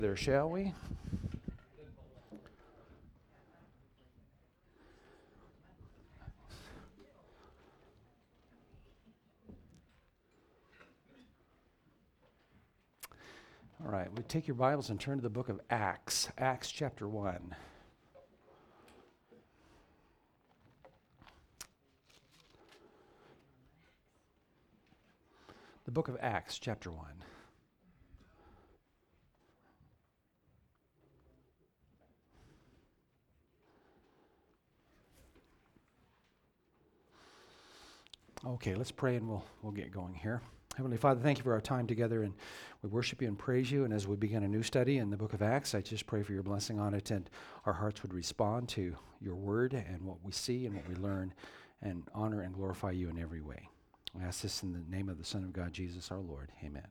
There, shall we? All right, we take your Bibles and turn to the book of Acts, Acts chapter 1. The book of Acts chapter 1. Okay, let's pray and we'll get going here. Heavenly Father, thank you for our time together, and we worship you and praise you. And as we begin a new study in the book of Acts, I just pray for your blessing on it, and our hearts would respond to your word and what we see and what we learn, and honor and glorify you in every way. We ask this in the name of the Son of God, Jesus our Lord. Amen.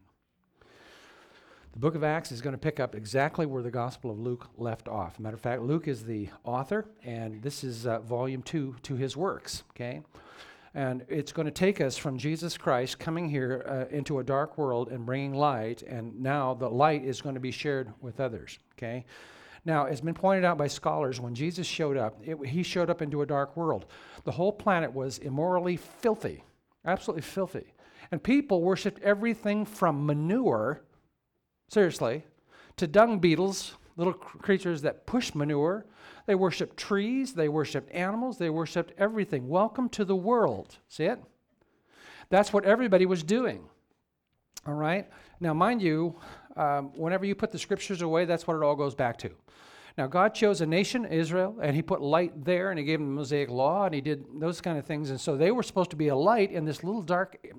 The book of Acts is going to pick up exactly where the Gospel of Luke left off. Matter of fact, Luke is the author, and this is volume 2 to his works, okay? And it's going to take us from Jesus Christ coming here into a dark world and bringing light, and now the light is going to be shared with others, okay? Now, it's been pointed out by scholars, when Jesus showed up, he showed up into a dark world. The whole planet was immorally filthy, absolutely filthy. And people worshipped everything from manure, seriously, to dung beetles, little creatures that push manure. They worshipped trees, they worshipped animals, they worshipped everything. Welcome to the world. See it? That's what everybody was doing. All right? Now, mind you, whenever you put the scriptures away, that's what it all goes back to. Now, God chose a nation, Israel, and he put light there, and he gave them the Mosaic law, and he did those kind of things. And so they were supposed to be a light in this little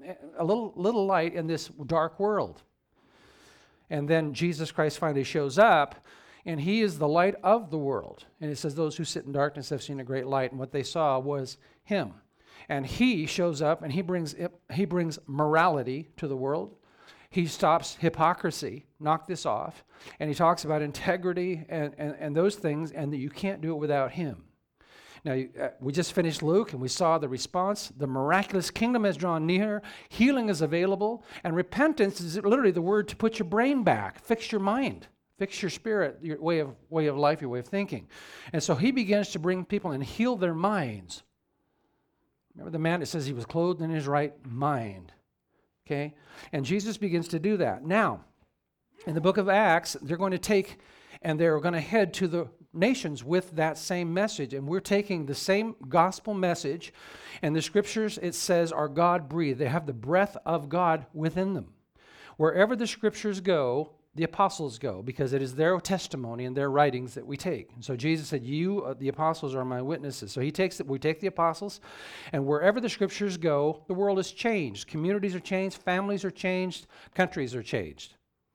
light in this dark world. And then Jesus Christ finally shows up, and he is the light of the world. And it says, those who sit in darkness have seen a great light. And what they saw was him. And he shows up, and he brings morality to the world. He stops hypocrisy, knock this off. And he talks about integrity and those things, and that you can't do it without him. Now, we just finished Luke, and we saw the response. The miraculous kingdom has drawn near. Healing is available. And repentance is literally the word to put your brain back, fix your mind. Fix your spirit, your way of life, your way of thinking. And so he begins to bring people and heal their minds. Remember the man that says he was clothed in his right mind. Okay? And Jesus begins to do that. Now, in the book of Acts, they're going to take and they're going to head to the nations with that same message. And we're taking the same gospel message. And the scriptures, it says, are God-breathed. They have the breath of God within them. Wherever the scriptures go, the apostles go, because it is their testimony and their writings that we take. And so Jesus said, you, the apostles, are my witnesses. So we take the apostles, and wherever the scriptures go, the world is changed. Communities are changed, families are changed, countries are changed.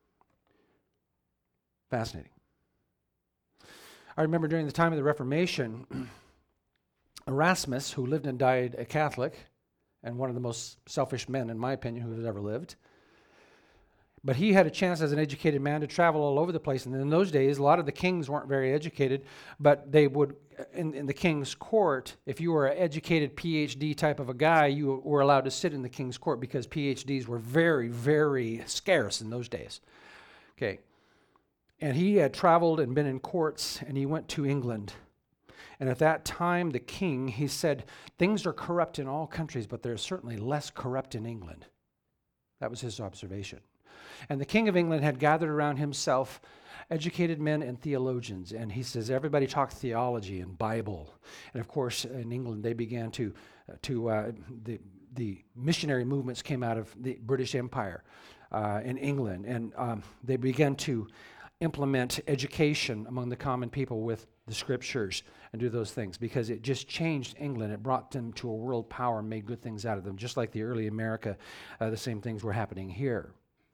Fascinating. I remember during the time of the Reformation, Erasmus, who lived and died a Catholic, and one of the most selfish men, in my opinion, who has ever lived, but he had a chance as an educated man to travel all over the place. And in those days, a lot of the kings weren't very educated, but they would, in the king's court, if you were an educated PhD type of a guy, you were allowed to sit in the king's court because PhDs were very, very scarce in those days. Okay. And he had traveled and been in courts, and he went to England. And at that time, the king, he said, things are corrupt in all countries, but they're certainly less corrupt in England. That was his observation. And the King of England had gathered around himself educated men and theologians. And he says, everybody talked theology and Bible. And of course, in England, they began the missionary movements came out of the British Empire in England. And they began to implement education among the common people with the scriptures and do those things, because it just changed England. It brought them to a world power and made good things out of them. Just like the early America, the same things were happening here.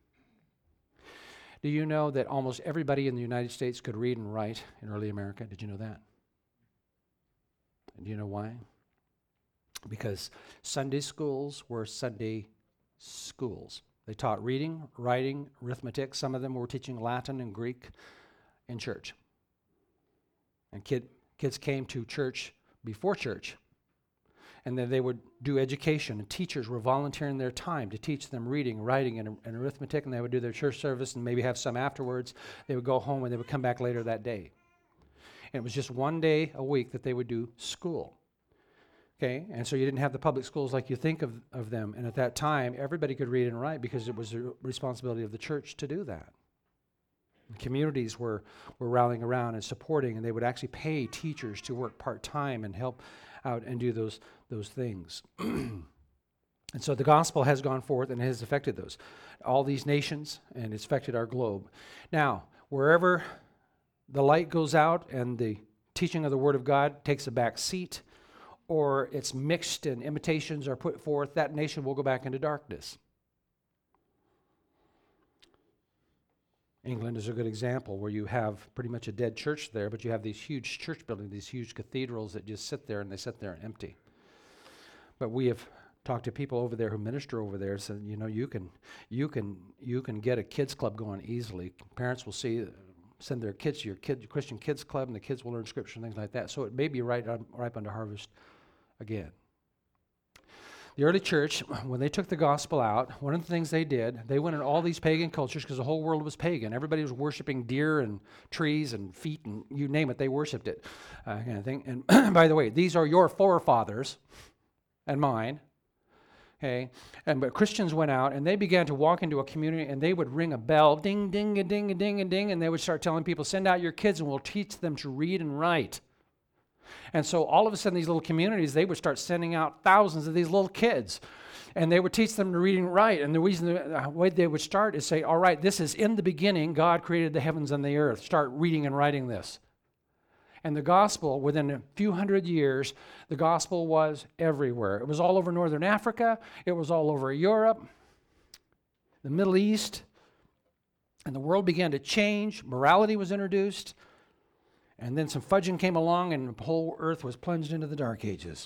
Do you know that almost everybody in the United States could read and write in early America? Did you know that? And do you know why? Because Sunday schools were Sunday schools. They taught reading, writing, arithmetic. Some of them were teaching Latin and Greek in church. And kids came to church before church. And then they would do education, and teachers were volunteering their time to teach them reading, writing, and arithmetic, and they would do their church service and maybe have some afterwards. They would go home, and they would come back later that day. And it was just one day a week that they would do school. Okay, and so you didn't have the public schools like you think of them. And at that time, everybody could read and write because it was the responsibility of the church to do that. Communities were rallying around and supporting, and they would actually pay teachers to work part-time and help out and do those things. And so the gospel has gone forth and has affected all these nations, and it's affected our globe. Now, wherever the light goes out and the teaching of the Word of God takes a back seat, or it's mixed and imitations are put forth, that nation will go back into darkness. England is a good example where you have pretty much a dead church there, but you have these huge church buildings, these huge cathedrals that just sit there, and they sit there empty. But we have talked to people over there who minister over there, so you can get a kids club going easily. Parents will send their kids to your Christian kids club, and the kids will learn scripture and things like that. So it may be ripe unto harvest again. The early church, when they took the gospel out, one of the things they did, they went in all these pagan cultures because the whole world was pagan. Everybody was worshiping deer and trees and feet and you name it, they worshipped it, kind of thing. And by the way, these are your forefathers and mine. Okay, but Christians went out and they began to walk into a community and they would ring a bell, ding, ding, a ding, a ding, a ding, and they would start telling people, send out your kids and we'll teach them to read and write. And so all of a sudden these little communities, they would start sending out thousands of these little kids. And they would teach them to read and write. And the way they would start is say, all right, this is in the beginning, God created the heavens and the earth. Start reading and writing this. And the gospel, within a few hundred years, the gospel was everywhere. It was all over northern Africa. It was all over Europe, the Middle East. And the world began to change. Morality was introduced. And then some fudging came along, and the whole earth was plunged into the Dark Ages.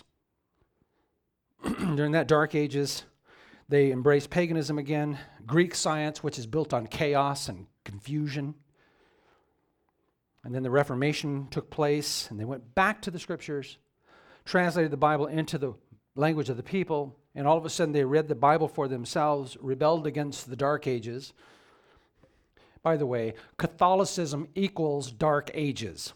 During that Dark Ages, they embraced paganism again, Greek science, which is built on chaos and confusion. And then the Reformation took place, and they went back to the Scriptures, translated the Bible into the language of the people, and all of a sudden they read the Bible for themselves, rebelled against the Dark Ages. By the way, Catholicism equals Dark Ages.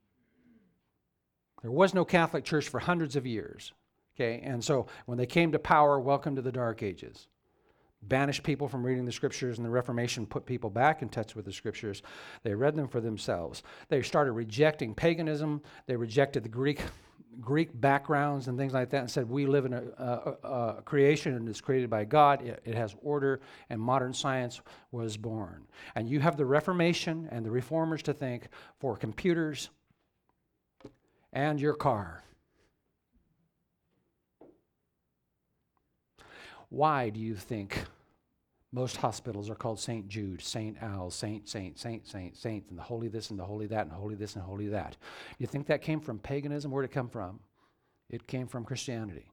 There was no Catholic Church for hundreds of years. Okay, and so when they came to power, welcome to the Dark Ages. Banished people from reading the Scriptures, and the Reformation put people back in touch with the Scriptures. They read them for themselves. They started rejecting paganism. They rejected the Greek backgrounds and things like that, and said, we live in a creation and it's created by God. It has order, and modern science was born. And you have the Reformation and the Reformers to thank for computers and your car. Why do you think most hospitals are called St. Jude, St. Al, Saint, and the holy this and the holy that and holy this and holy that? You think that came from paganism? Where did it come from? It came from Christianity.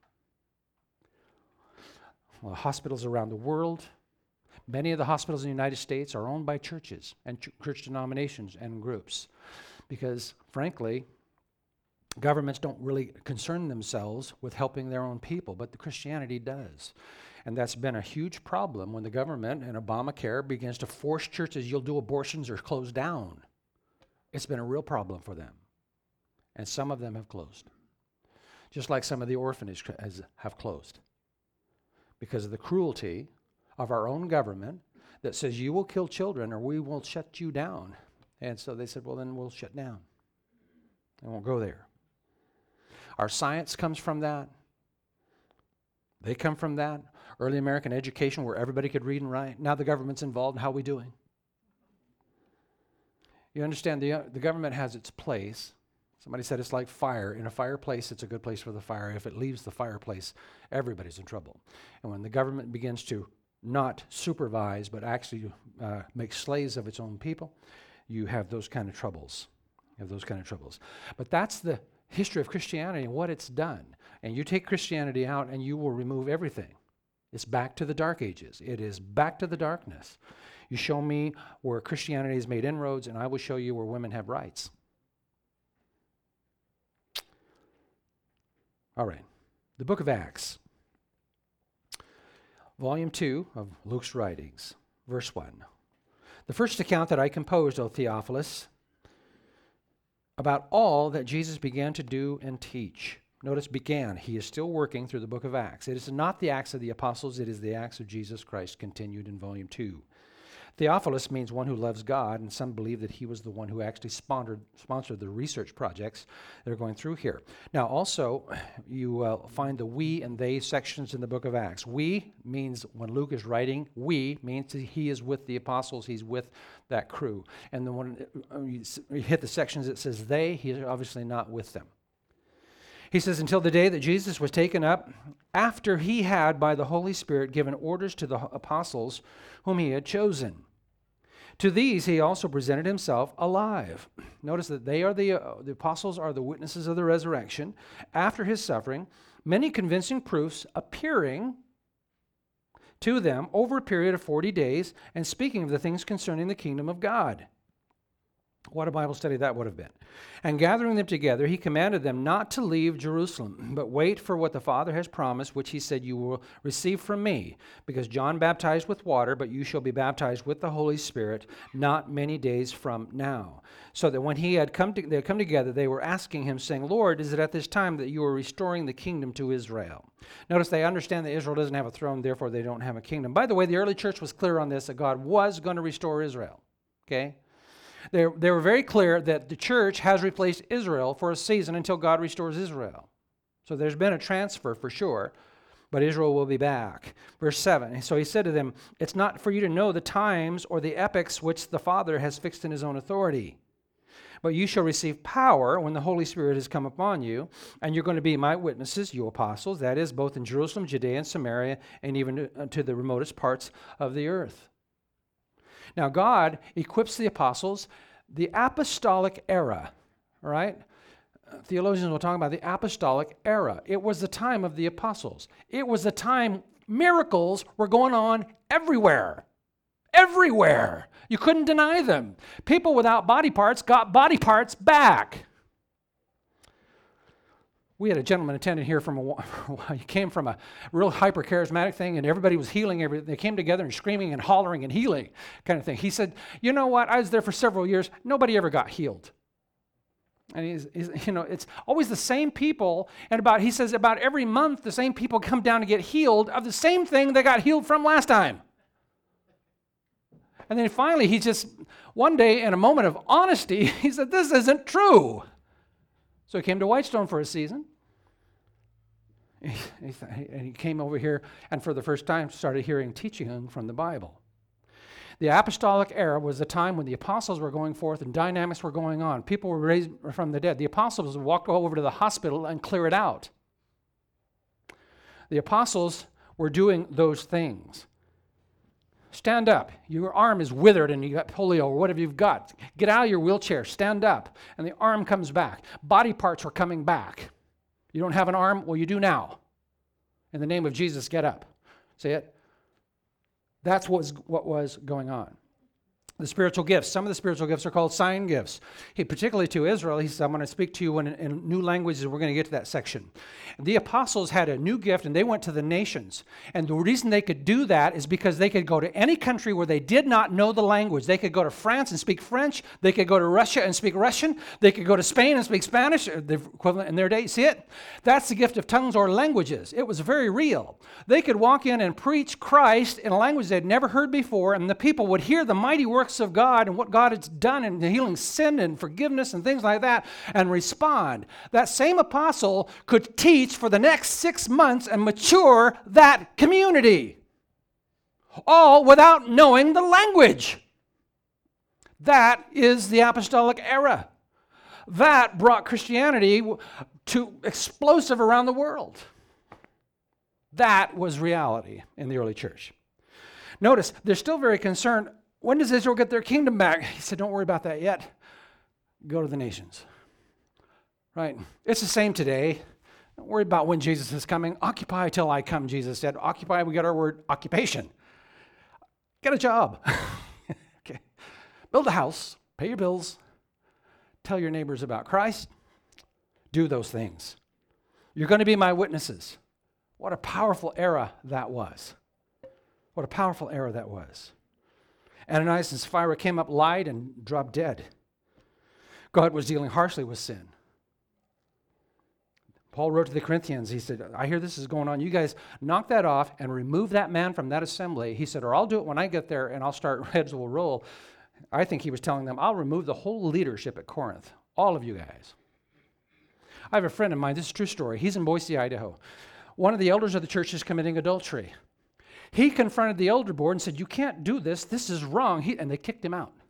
Well, hospitals around the world, many of the hospitals in the United States are owned by churches and church denominations and groups because, frankly, governments don't really concern themselves with helping their own people, but the Christianity does. And that's been a huge problem when the government and Obamacare begins to force churches, you'll do abortions or close down. It's been a real problem for them. And some of them have closed. Just like some of the orphanages have closed. Because of the cruelty of our own government that says you will kill children or we will shut you down. And so they said, well, then we'll shut down. And won't go there. Our science comes from that. They come from that. Early American education where everybody could read and write. Now the government's involved. How are we doing? You understand the government has its place. Somebody said it's like fire. In a fireplace, it's a good place for the fire. If it leaves the fireplace, everybody's in trouble. And when the government begins to not supervise but actually make slaves of its own people, you have those kind of troubles. But that's the history of Christianity and what it's done. And you take Christianity out and you will remove everything. It's back to the Dark Ages. It is back to the darkness. You show me where Christianity has made inroads, and I will show you where women have rights. All right. The book of Acts, volume 2 of Luke's writings, verse 1. The first account that I composed, O Theophilus, about all that Jesus began to do and teach. Notice began. He is still working through the book of Acts. It is not the Acts of the Apostles, it is the Acts of Jesus Christ continued in volume 2. Theophilus means one who loves God, and some believe that he was the one who actually sponsored the research projects that are going through here. Now, also, you find the we and they sections in the book of Acts. We means when Luke is writing, we means he is with the apostles, he's with that crew. And then when you hit the sections that says they, he is obviously not with them. He says, until the day that Jesus was taken up, after he had, by the Holy Spirit, given orders to the apostles whom he had chosen. To these he also presented himself alive. Notice that they are the apostles are the witnesses of the resurrection. After his suffering, many convincing proofs appearing to them over a period of 40 days and speaking of the things concerning the kingdom of God. What a Bible study that would have been. And gathering them together, he commanded them not to leave Jerusalem, but wait for what the Father has promised, which he said, you will receive from me. Because John baptized with water, but you shall be baptized with the Holy Spirit not many days from now. So that when they had come together, they were asking him, saying, Lord, is it at this time that you are restoring the kingdom to Israel? Notice they understand that Israel doesn't have a throne, therefore they don't have a kingdom. By the way, the early church was clear on this, that God was going to restore Israel. Okay? They were very clear that the church has replaced Israel for a season until God restores Israel. So there's been a transfer for sure, but Israel will be back. Verse 7, so he said to them, it's not for you to know the times or the epochs which the Father has fixed in his own authority. But you shall receive power when the Holy Spirit has come upon you, and you're going to be my witnesses, you apostles, that is, both in Jerusalem, Judea, and Samaria, and even to the remotest parts of the earth. Now, God equips the apostles, the apostolic era, all right? Theologians will talk about the apostolic era. It was the time of the apostles. It was the time miracles were going on everywhere. Everywhere. You couldn't deny them. People without body parts got body parts back. We had a gentleman attending here from a while. He came from a real hyper-charismatic thing, and everybody was healing. They came together and screaming and hollering and healing kind of thing. He said, you know what? I was there for several years. Nobody ever got healed. And he's it's always the same people. And he says about every month, the same people come down to get healed of the same thing they got healed from last time. And then finally, he just, one day in a moment of honesty, he said, this isn't true. So he came to Whitestone for a season. And he came over here and for the first time started hearing teaching from the Bible. The apostolic era was the time when the apostles were going forth and dynamics were going on. People were raised from the dead. The apostles would walk over to the hospital and clear it out. The apostles were doing those things. Stand up. Your arm is withered and you got polio or whatever you've got. Get out of your wheelchair. Stand up. And the arm comes back. Body parts are coming back. You don't have an arm? Well, you do now. In the name of Jesus, get up. See it? That's what was going on. The spiritual gifts. Some of the spiritual gifts are called sign gifts. Particularly to Israel, he said, I'm going to speak to you in new languages. We're going to get to that section. The apostles had a new gift, and they went to the nations. And the reason they could do that is because they could go to any country where they did not know the language. They could go to France and speak French. They could go to Russia and speak Russian. They could go to Spain and speak Spanish, the equivalent in their day. See it? That's the gift of tongues or languages. It was very real. They could walk in and preach Christ in a language they'd never heard before, and the people would hear the mighty works of God and what God has done in healing sin and forgiveness and things like that and respond. That same apostle could teach for the next 6 months and mature that community, all without knowing the language. That is the apostolic era. That brought Christianity to explosive around the world. That was reality in the early church. Notice, they're still very concerned. When does Israel get their kingdom back? He said, don't worry about that yet. Go to the nations. Right? It's the same today. Don't worry about when Jesus is coming. Occupy till I come, Jesus said. Occupy, we got our word occupation. Get a job. Okay. Build a house. Pay your bills. Tell your neighbors about Christ. Do those things. You're going to be my witnesses. What a powerful era that was. What a powerful era that was. Ananias and Sapphira came up, lied, and dropped dead. God was dealing harshly with sin. Paul wrote to the Corinthians, he said, I hear this is going on. You guys knock that off and remove that man from that assembly. He said, or I'll do it when I get there and I'll start, heads will roll. I think he was telling them, I'll remove the whole leadership at Corinth, all of you guys. I have a friend of mine, this is a true story. He's in Boise, Idaho. One of the elders of the church is committing adultery. He confronted the elder board and said, you can't do this. This is wrong. And they kicked him out.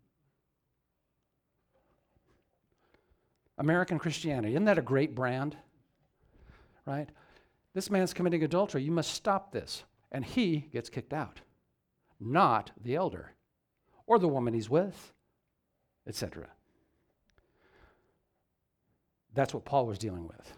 American Christianity, isn't that a great brand? Right? This man's committing adultery. You must stop this. And he gets kicked out, not the elder or the woman he's with, etc. That's what Paul was dealing with.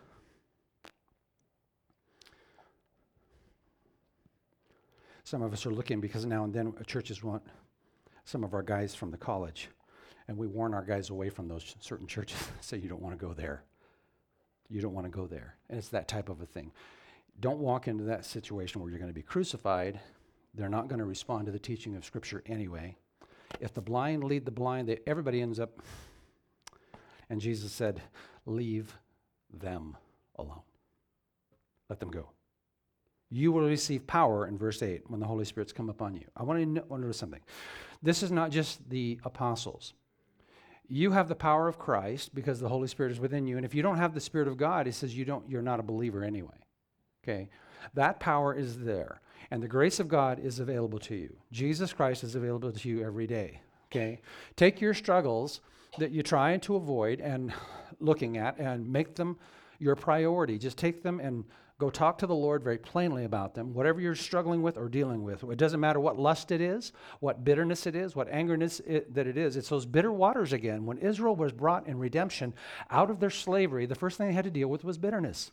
Some of us are looking because now and then churches want some of our guys from the college, and we warn our guys away from those certain churches. Say you don't want to go there. You don't want to go there. And it's that type of a thing. Don't walk into that situation where you're going to be crucified. They're not going to respond to the teaching of Scripture anyway. If the blind lead the blind, everybody ends up. And Jesus said, leave them alone. Let them go. You will receive power in verse 8 when the Holy Spirit's come upon you. I want to notice something. This is not just the apostles. You have the power of Christ because the Holy Spirit is within you. And if you don't have the Spirit of God, he says you're not a believer anyway. Okay? That power is there. And the grace of God is available to you. Jesus Christ is available to you every day. Okay? Take your struggles that you try to avoid and looking at and make them your priority. Just take them and go talk to the Lord very plainly about them, whatever you're struggling with or dealing with. It doesn't matter what lust it is, what bitterness it is, what angerness that it is. It's those bitter waters again. When Israel was brought in redemption out of their slavery, the first thing they had to deal with was bitterness.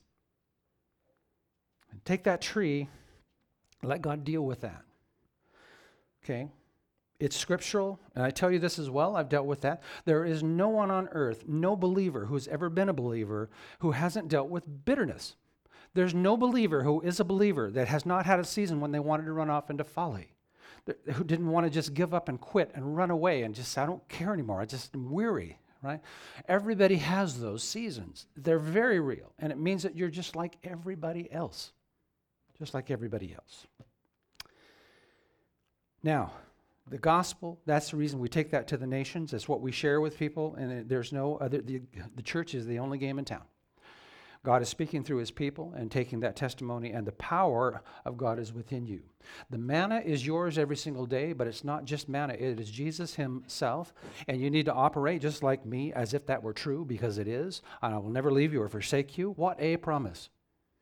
And take that tree, let God deal with that. Okay? It's scriptural, and I tell you this as well, I've dealt with that. There is no one on earth, no believer who's ever been a believer who hasn't dealt with bitterness. There's no believer who is a believer that has not had a season when they wanted to run off into folly, who didn't want to just give up and quit and run away and just say, I don't care anymore, I just am weary, right? Everybody has those seasons. They're very real, and it means that you're just like everybody else, just like everybody else. Now, the gospel, that's the reason we take that to the nations. It's what we share with people, and there's no other, the church is the only game in town. God is speaking through his people and taking that testimony, and the power of God is within you. The manna is yours every single day, but it's not just manna. It is Jesus himself, and you need to operate just like me as if that were true, because it is. I will never leave you or forsake you. What a promise.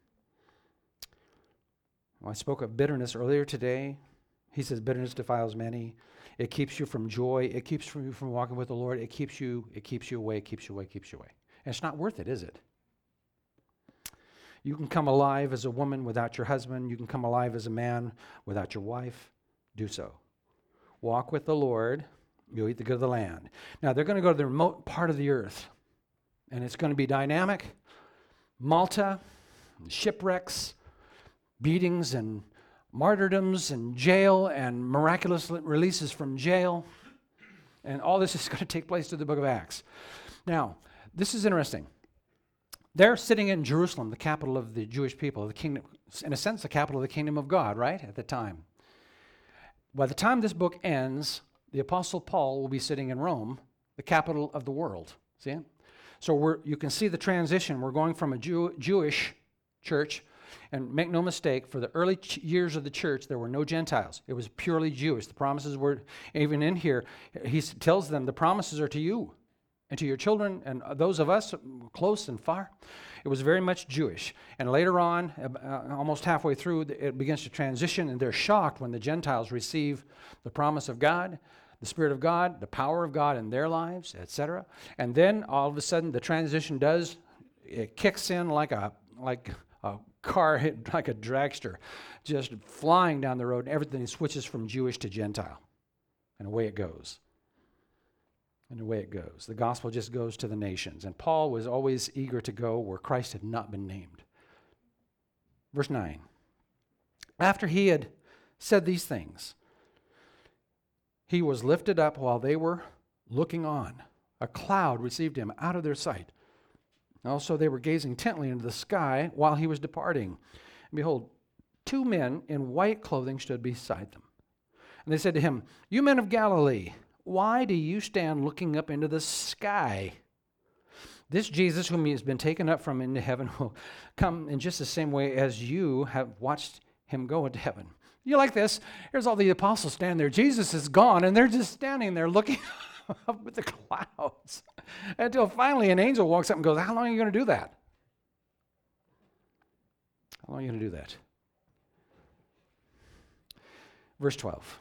Well, I spoke of bitterness earlier today. He says bitterness defiles many. It keeps you from joy. It keeps you from walking with the Lord. It keeps you away, keeps you away. And it's not worth it, is it? You can come alive as a woman without your husband. You can come alive as a man without your wife. Do so. Walk with the Lord. You'll eat the good of the land. Now, they're going to go to the remote part of the earth, and it's going to be dynamic. Malta, shipwrecks, beatings and martyrdoms and jail and miraculous releases from jail. And all this is going to take place through the book of Acts. Now, this is interesting. They're sitting in Jerusalem, the capital of the Jewish people, the kingdom, in a sense, the capital of the kingdom of God, right, at the time. By the time this book ends, the Apostle Paul will be sitting in Rome, the capital of the world. See? So you can see the transition. We're going from a Jewish church, and make no mistake, for the early years of the church, there were no Gentiles. It was purely Jewish. The promises were, even in here, he tells them the promises are to you and to your children and those of us close and far. It was very much Jewish. And later on, almost halfway through, it begins to transition, and they're shocked when the Gentiles receive the promise of God, the Spirit of God, the power of God in their lives, etc. And then all of a sudden, the transition it kicks in like a car hit, like a dragster, just flying down the road, and everything switches from Jewish to Gentile. And away it goes. And away it goes. The gospel just goes to the nations. And Paul was always eager to go where Christ had not been named. Verse 9. After he had said these things, he was lifted up while they were looking on. A cloud received him out of their sight. Also, they were gazing intently into the sky while he was departing. And behold, two men in white clothing stood beside them. And they said to him, "You men of Galilee, why do you stand looking up into the sky? This Jesus whom he has been taken up from into heaven will come in just the same way as you have watched him go into heaven." You like this? Here's all the apostles standing there. Jesus is gone, and they're just standing there looking up at the clouds until finally an angel walks up and goes, "How long are you going to do that? How long are you going to do that?" Verse 12.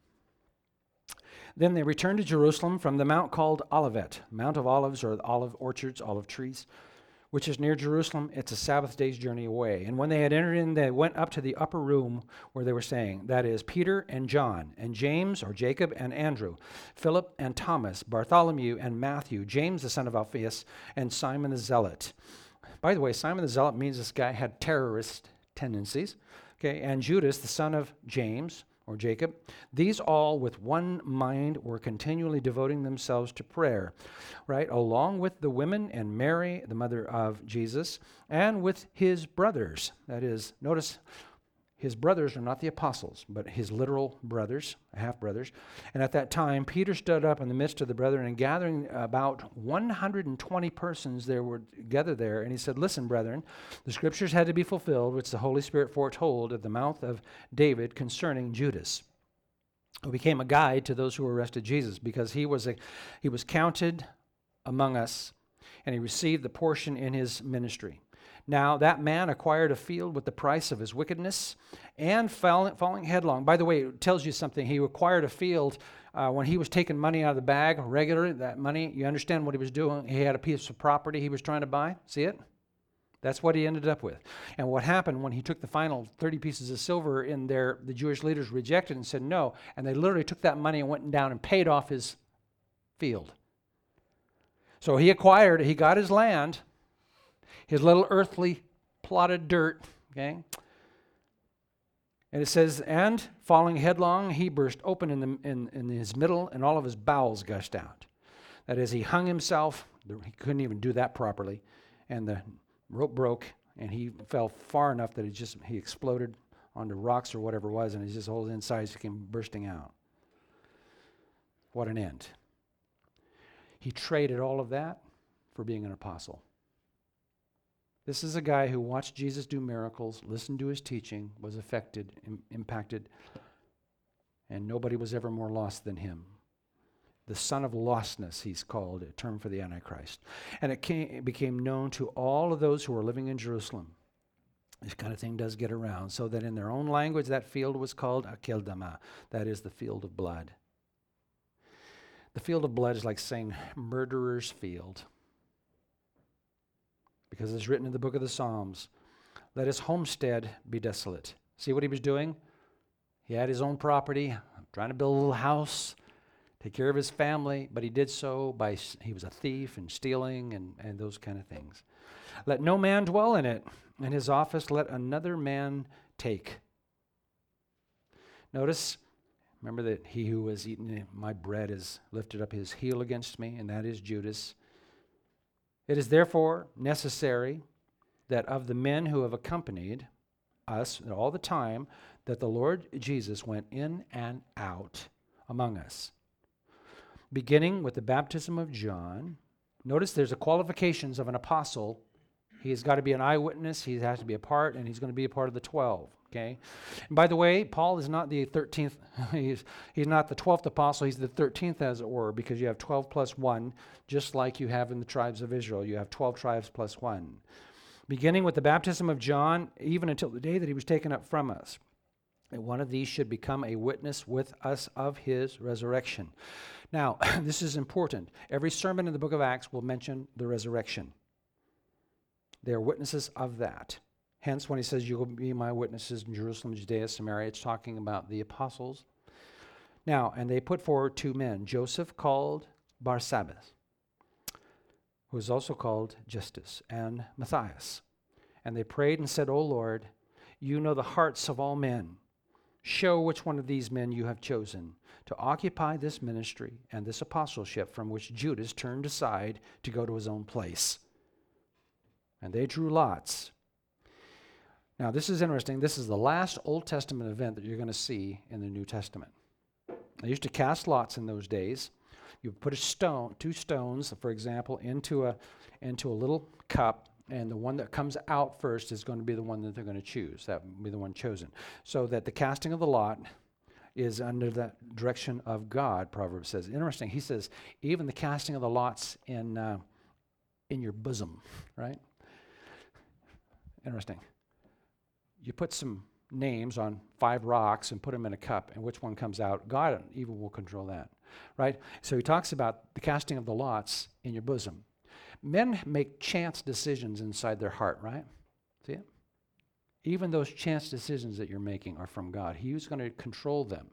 Then they returned to Jerusalem from the mount called Olivet, Mount of Olives, or olive orchards, olive trees, which is near Jerusalem. It's a Sabbath day's journey away. And when they had entered in, they went up to the upper room where they were staying. That is Peter and John, and James or Jacob and Andrew, Philip and Thomas, Bartholomew and Matthew, James the son of Alphaeus, and Simon the Zealot. By the way, Simon the Zealot means this guy had terrorist tendencies. Okay, and Judas the son of James or Jacob. These all with one mind were continually devoting themselves to prayer, right? Along with the women and Mary, the mother of Jesus, and with his brothers. That is, notice his brothers are not the apostles, but his literal brothers, half-brothers. And at that time, Peter stood up in the midst of the brethren, and gathering about 120 persons there were gathered there, and he said, "Listen, brethren, the scriptures had to be fulfilled, which the Holy Spirit foretold at the mouth of David concerning Judas, who became a guide to those who arrested Jesus, because he was counted among us, and he received the portion in his ministry. Now that man acquired a field with the price of his wickedness and falling headlong." By the way, it tells you something. He acquired a field when he was taking money out of the bag regularly. That money, you understand what he was doing. He had a piece of property he was trying to buy. See it? That's what he ended up with. And what happened when he took the final 30 pieces of silver in there, the Jewish leaders rejected and said no. And they literally took that money and went down and paid off his field. So he got his land, his little earthly plotted dirt, okay? And it says, and falling headlong, he burst open in his middle, and all of his bowels gushed out. That is, he hung himself. He couldn't even do that properly. And the rope broke, and he fell far enough that he exploded onto rocks or whatever it was, and his whole insides came bursting out. What an end. He traded all of that for being an apostle. This is a guy who watched Jesus do miracles, listened to his teaching, was affected, impacted, and nobody was ever more lost than him. The son of lostness, he's called, a term for the Antichrist. And it became known to all of those who were living in Jerusalem. This kind of thing does get around, so that in their own language, that field was called Akeldama. That is the field of blood. The field of blood is like saying murderer's field. Because it's written in the book of the Psalms, "Let his homestead be desolate." See what he was doing? He had his own property, trying to build a little house, take care of his family, but he did so he was a thief and stealing and those kind of things. "Let no man dwell in it, and his office let another man take." Notice, remember that he who has eaten my bread has lifted up his heel against me, and that is Judas. "It is therefore necessary that of the men who have accompanied us all the time, that the Lord Jesus went in and out among us, beginning with the baptism of John." Notice there's the qualifications of an apostle. He's got to be an eyewitness, he has to be a part, and he's going to be a part of the 12. Okay? And by the way, Paul is not the 13th, he's not the 12th apostle, he's the 13th, as it were, because you have 12 plus 1, just like you have in the tribes of Israel. You have 12 tribes plus 1. Beginning with the baptism of John, even until the day that he was taken up from us. And one of these should become a witness with us of his resurrection. Now, this is important. Every sermon in the book of Acts will mention the resurrection. They are witnesses of that. Hence, when he says, "You will be my witnesses in Jerusalem, Judea, Samaria," it's talking about the apostles. Now, and they put forward two men, Joseph called Barsabbas, who is also called Justus, and Matthias. And they prayed and said, "O Lord, You know the hearts of all men. Show which one of these men you have chosen to occupy this ministry and this apostleship from which Judas turned aside to go to his own place. And they drew lots. Now, this is interesting. This is the last Old Testament event that you're going to see in the New Testament. They used to cast lots in those days. You put two stones, for example, into a little cup, and the one that comes out first is going to be the one that they're going to choose. That will be the one chosen. So that the casting of the lot is under the direction of God, Proverbs says. Interesting. He says, even the casting of the lots in your bosom, right? Interesting. You put some names on 5 rocks and put them in a cup, and which one comes out, God even will control that, right? So he talks about the casting of the lots in your bosom. Men make chance decisions inside their heart, right? See it? Even those chance decisions that you're making are from God. He's going to control them.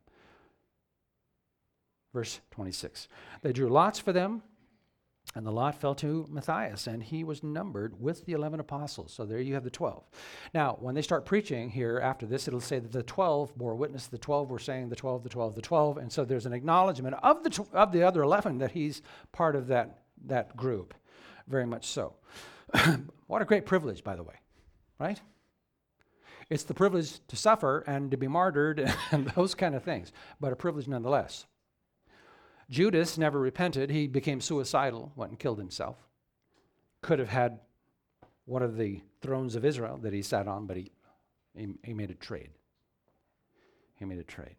Verse 26. They drew lots for them, and the lot fell to Matthias, and he was numbered with the 11 apostles. So there you have the 12. Now, when they start preaching here after this, it'll say that the 12 bore witness. The 12 were saying the 12, the 12, the 12. And so there's an acknowledgement of the other 11 that he's part of that group. Very much so. What a great privilege, by the way, right? It's the privilege to suffer and to be martyred and those kind of things, but a privilege nonetheless. Judas never repented. He became suicidal, went and killed himself. Could have had one of the thrones of Israel that he sat on, but he made a trade. He made a trade.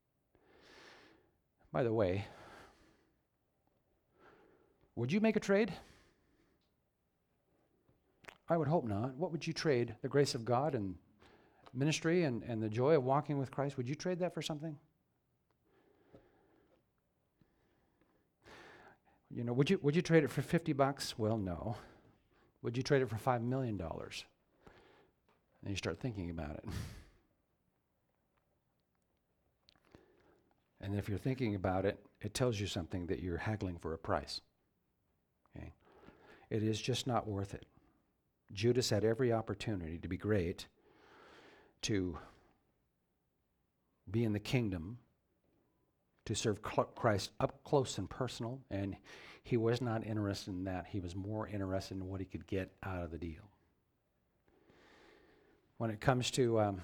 By the way, would you make a trade? I would hope not. What would you trade? The grace of God and ministry and the joy of walking with Christ? Would you trade that for something? You know, would you trade it for $50? Well, no. Would you trade it for $5 million? And you start thinking about it. And if you're thinking about it, it tells you something that you're haggling for a price. Okay? It is just not worth it. Judas had every opportunity to be great, to be in the kingdom, to serve Christ up close and personal, and he was not interested in that. He was more interested in what he could get out of the deal. When it comes to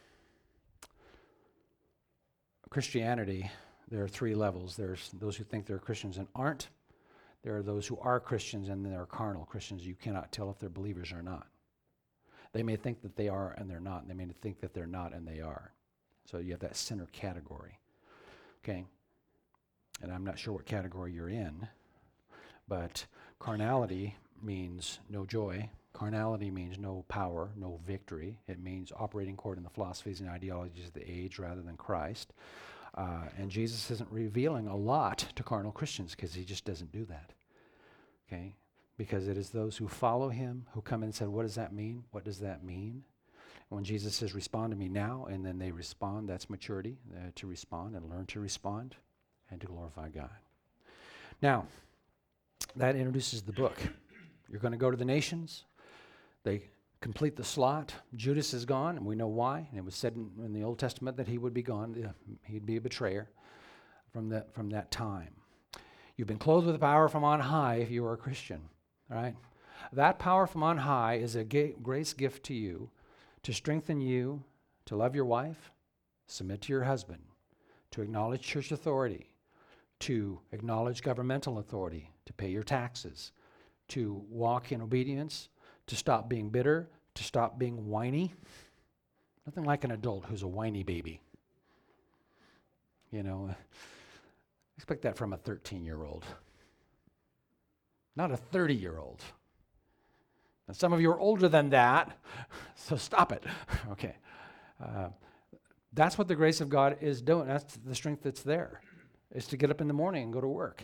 Christianity, there are 3 levels. There's those who think they're Christians and aren't. There are those who are Christians, and there are carnal Christians. You cannot tell if they're believers or not. They may think that they are and they're not. And they may think that they're not and they are. So you have that sinner category. Okay? And I'm not sure what category you're in, but carnality means no joy. Carnality means no power, no victory. It means operating according to the philosophies and ideologies of the age rather than Christ. And Jesus isn't revealing a lot to carnal Christians because he just doesn't do that. Okay? Because it is those who follow him who come in and say, what does that mean? What does that mean? When Jesus says, respond to me now, and then they respond, that's maturity, to respond and learn to respond and to glorify God. Now, that introduces the book. You're going to go to the nations. They complete the slot. Judas is gone, and we know why. And it was said in the Old Testament that he would be gone. He'd be a betrayer from that time. You've been clothed with power from on high if you are a Christian, right? That power from on high is a grace gift to you to strengthen you, to love your wife, submit to your husband, to acknowledge church authority, to acknowledge governmental authority, to pay your taxes, to walk in obedience, to stop being bitter, to stop being whiny. Nothing like an adult who's a whiny baby. You know, expect that from a 13-year-old, not a 30-year-old. And some of you are older than that, so stop it. Okay. That's what the grace of God is doing. That's the strength that's there. It's to get up in the morning and go to work.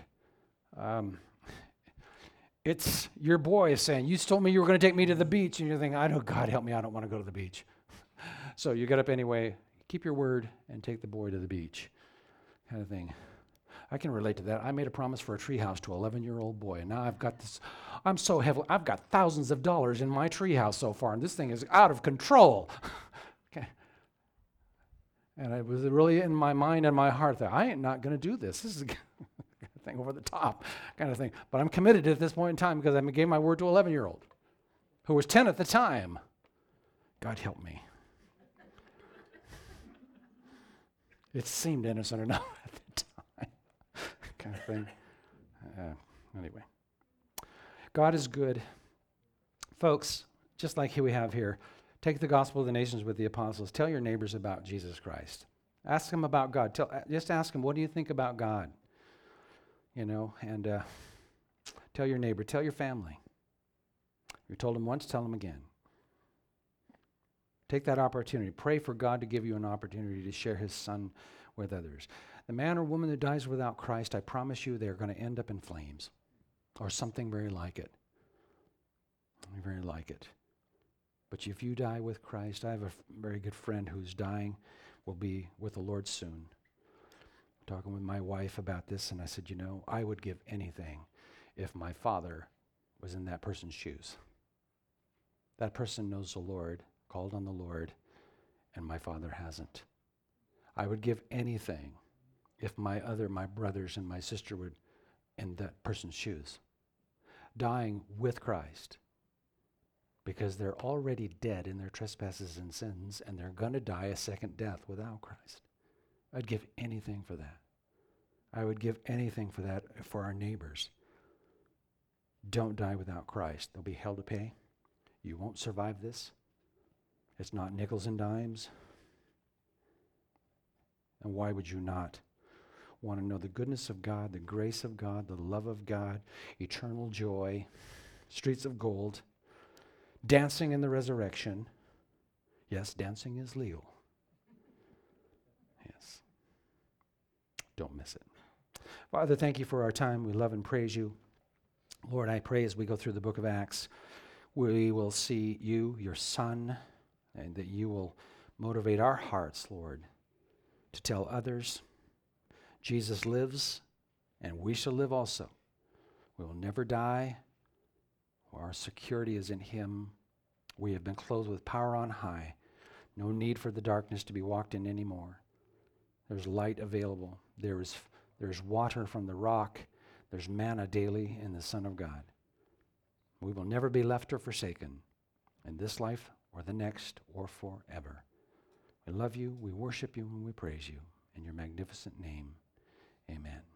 It's your boy saying, you told me you were going to take me to the beach, and you're thinking, I know, God help me, I don't want to go to the beach. So you get up anyway, keep your word, and take the boy to the beach, kind of thing. I can relate to that. I made a promise for a treehouse to an 11-year-old boy, and now I've got this. I'm so heavily. I've got thousands of dollars in my treehouse so far, and this thing is out of control. Okay. And it was really in my mind and my heart that I ain't not going to do this. This is a thing over the top kind of thing. But I'm committed at this point in time because I gave my word to an 11-year-old who was 10 at the time. God help me. It seemed innocent enough at the time, kind of thing. Anyway, God is good. Folks, just like we have here, take the gospel of the nations with the apostles. Tell your neighbors about Jesus Christ. Ask them about God. Just ask them, what do you think about God? You know, and tell your neighbor, tell your family. You told them once, tell them again. Take that opportunity. Pray for God to give you an opportunity to share his son with others. The man or woman that dies without Christ, I promise you, they're going to end up in flames or something very like it. Very like it. But if you die with Christ, I have a very good friend who's dying, will be with the Lord soon. Talking with my wife about this, and I said, you know, I would give anything if my father was in that person's shoes. That person knows the Lord, called on the Lord, and my father hasn't. I would give anything if my brothers and my sister would in that person's shoes, dying with Christ, because they're already dead in their trespasses and sins, and they're going to die a second death without Christ. I'd give anything for that. I would give anything for that for our neighbors. Don't die without Christ. There'll be hell to pay. You won't survive this. It's not nickels and dimes. And why would you not want to know the goodness of God, the grace of God, the love of God, eternal joy, streets of gold, dancing in the resurrection? Yes, dancing is legal. Yes. Don't miss it. Father, thank you for our time. We love and praise you. Lord, I pray as we go through the book of Acts, we will see you, your Son, and that you will motivate our hearts, Lord, to tell others Jesus lives, and we shall live also. We will never die. Our security is in him. We have been clothed with power on high. No need for the darkness to be walked in anymore. There's light available. There's water from the rock. There's manna daily in the Son of God. We will never be left or forsaken in this life or the next or forever. We love you, we worship you, and we praise you. In your magnificent name, amen.